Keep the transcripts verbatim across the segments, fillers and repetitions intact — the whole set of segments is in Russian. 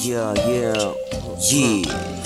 Yeah, yeah, yeah.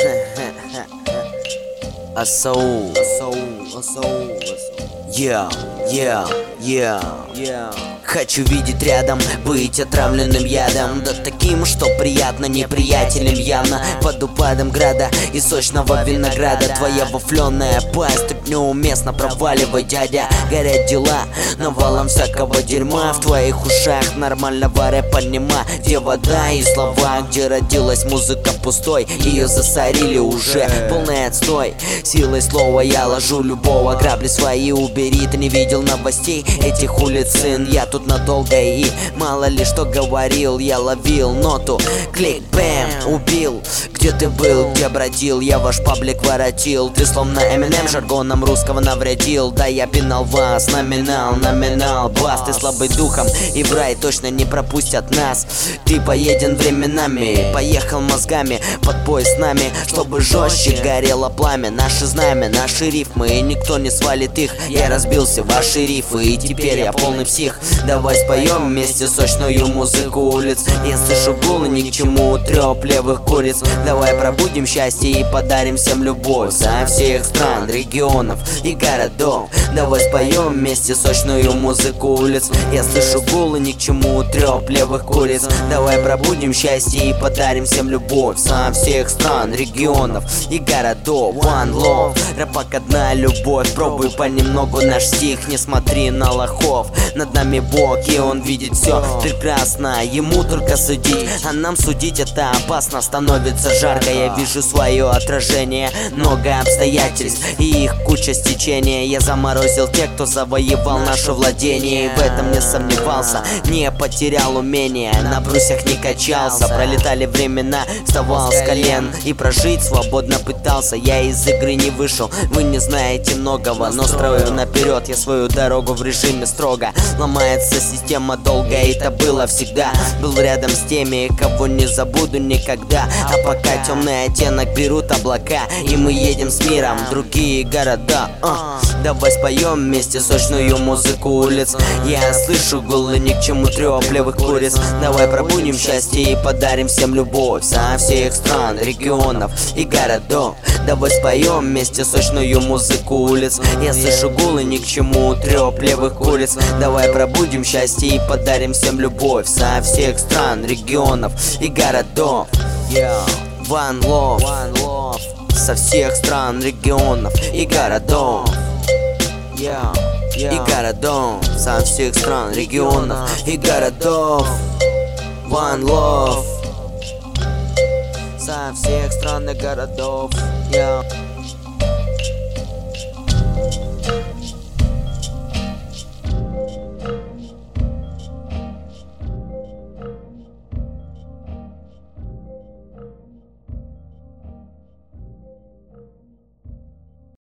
Асау, Асау, Асау, yeah, yeah, yeah, yeah. Хочу видеть рядом, быть отравленным ядом, да таким, что приятно неприятелям явно. Под упадом града и сочного винограда твоя вафленая пасть тут неуместно проваливай, дядя. Горят дела навалом всякого дерьма в твоих ушах, нормального рэпа нема. Где вода и слова, где родилась музыка пустой, ее засорили уже, полный отстой. Силой слова я ложу любого, грабли свои убери. Ты не видел новостей этих улиц, сын? Я тут надолго и мало ли что говорил. Я ловил ноту, клик, бэм, убил. Где ты был, где бродил? Я ваш паблик воротил. Ты словно Эминем жаргоном русского навредил. Да я пинал вас, номинал, номинал, бас. Ты слабый духом и в рай точно не пропустят нас. Ты поеден временами, поехал мозгами под бой с нами, чтобы жестче горело пламя. Наши знамя, наши рифмы, и никто не свалит их. Я разбился в ваши рифы, и теперь я полный псих. Давай споем вместе сочную музыку улиц. Я слышу гулы, ни к чему трёп левых куриц. Давай пробудим счастье и подарим всем любовь со всех стран, регионов и городов. Давай споем вместе сочную музыку улиц. Я слышу гулы, ни к чему трёп левых куриц. Давай пробудим счастье и подарим всем любовь со всех стран, регионов и городов. One love, рэпак одна любовь. Пробуй понемногу наш стих, не смотри на лохов. Над нами Бог, и Он видит все прекрасно. Ему только судить, а нам судить это опасно. Становится жарко, я вижу свое отражение. Много обстоятельств и их куча стечения. Я заморозил тех, кто завоевал наше владение. И в этом не сомневался, не потерял умения. На брусьях не качался, пролетали времена, вставал с колен и прожить свободно пытался. Я из игры не вышел, вы не знаете многого, но строю наперед я свою дорогу в режиме строго. Ломается система долго, и это было всегда. Был рядом с теми, кого не забуду никогда. А пока темный оттенок берут облака, и мы едем с миром в другие города. uh. Давай споем вместе сочную музыку улиц. Я слышу гулы, ни к чему трёп левых куриц. Давай пробудим счастье и подарим всем любовь со всех стран, регионов и городов. Давай споем вместе сочную музыку улиц. Я слышу гулы, ни к чему трёп левых куриц. Давай пробудим счастье и подарим всем любовь со всех стран, регионов и городов. Yeah. One love, One love. Со всех стран, регионов и городов. Yeah. Yeah. И городов, со всех стран, регионов и городов. One love. Со всех стран и городов. Yeah.